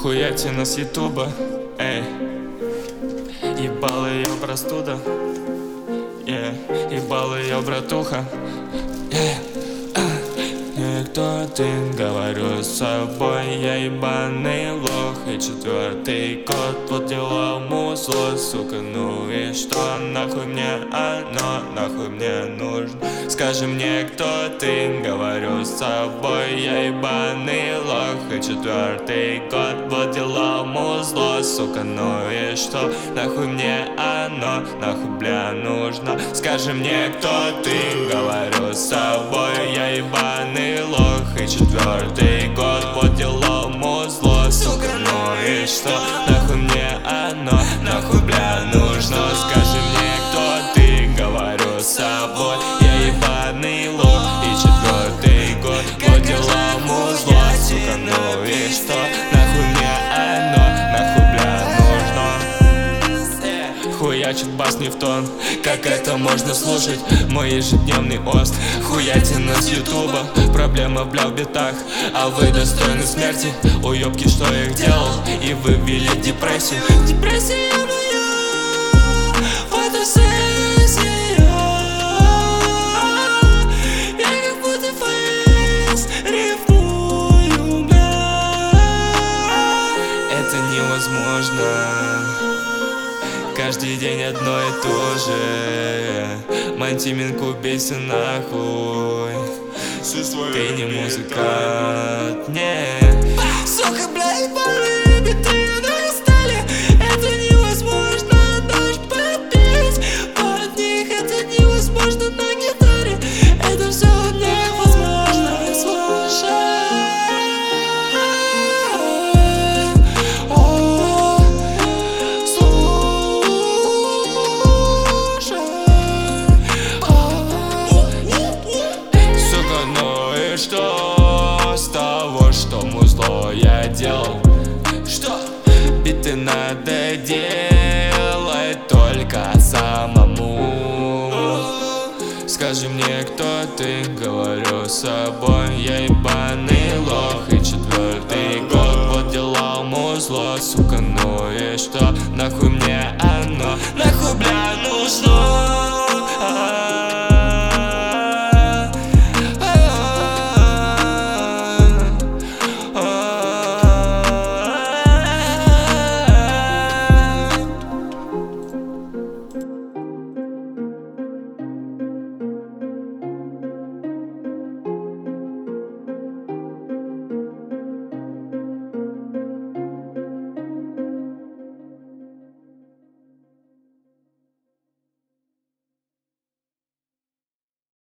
Хуятина с ютуба, эй. Ебал ее простуда, ебал ее братуха, кто ты, говорю с собой, я ебаный лох. И четвертый год вот дела музло, сука, ну и что? Нахуй мне оно, нахуй мне нужно? Скажи мне, кто ты, говорю с собой, я ебаный лох. И четвертый год вот дела музло, сука, ну и что? Нахуй мне оно, нахуй, бля, нужно? Скажи мне, кто ты, говорю с собой, я ебаный лох. И четвертый год вот дела музло, сука, ну и что? Нахуй мне оно, нахуй, бля, нужно? Скажи мне, кто ты, говорю с собой, я ебаный лох. И четвертый год вот дела музло, сука, ну и что? Нахуй мне оно, нахуй, бля, нужно? Хуячит бас не в тон, как это можно слушать? Мой ежедневный ост, хуятина с ютуба. Проблема, бля, в битах, а вы достойны смерти. Уёбки, что я их делал, и вы ввели депрессию. Депрессия моя, фотосессия. Я как будто фейс рифмую, бля. Это невозможно. Каждый день одно и то же. Мантиминку, убейся нахуй. Ты не музыкант, не. Сука, бля, ебаные биты достали. Это невозможно даже попеть под них. Это невозможно на гитаре. Это все невозможно слушать. Что с того, что музло я делал? Что? Биты надо делать только самому. Скажи мне, кто ты, говорю с собой, я ебаный лох. И четвертый год вот дела музло, сука, ну и что? Нахуй мне оно, нахуй, бля, нужно?